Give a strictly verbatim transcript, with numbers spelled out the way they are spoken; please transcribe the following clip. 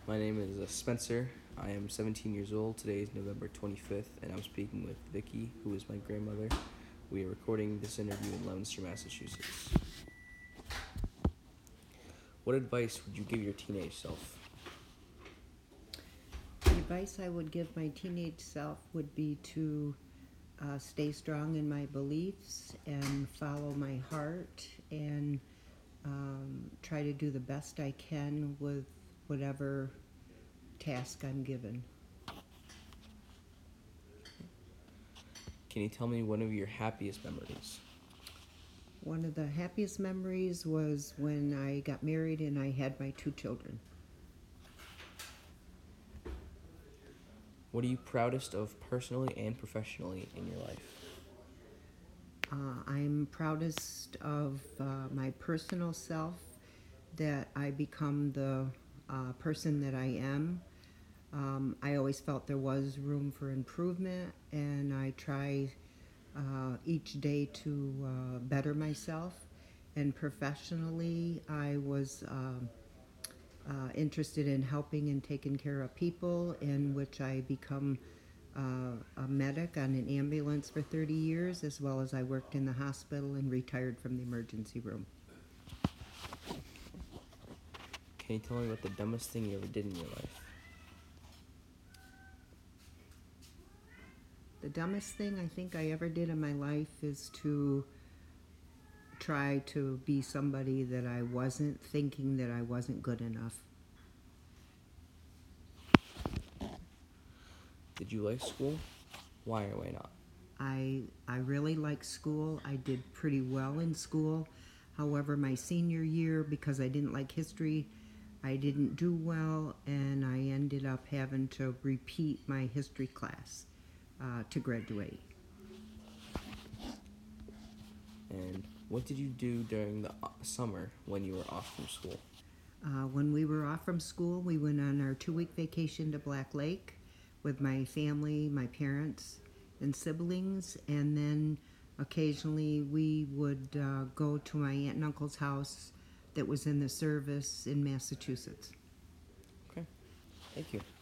My name is uh, Spencer. I am seventeen years old. Today is November twenty-fifth, and I'm speaking with Vicky, who is my grandmother. We are recording this interview in Leominster, Massachusetts. What advice would you give your teenage self? The advice I would give my teenage self would be to uh, stay strong in my beliefs and follow my heart and um, try to do the best I can with whatever task I'm given. Can you tell me one of your happiest memories? One of the happiest memories was when I got married and I had my two children. What are you proudest of personally and professionally in your life? Uh, I'm proudest of uh, my personal self, that I become the uh, person that I am. Um, I always felt there was room for improvement, and I try uh, each day to uh, better myself. And professionally, I was um uh, interested in helping and taking care of people, in which I become uh, a medic on an ambulance for thirty years, as well as I worked in the hospital and retired from the emergency room. Can you tell me about the dumbest thing you ever did in your life? The dumbest thing I think I ever did in my life is to try to be somebody that I wasn't, thinking that I wasn't good enough. Did you like school? Why or why not? I I really liked school. I did pretty well in school. However, my senior year, because I didn't like history, I didn't do well, and I ended up having to repeat my history class uh, to graduate. And what did you do during the uh, summer when you were off from school? Uh, when we were off from school, we went on our two-week vacation to Black Lake with my family, my parents, and siblings, and then occasionally we would uh, go to my aunt and uncle's house that was in the service in Massachusetts. Okay, thank you.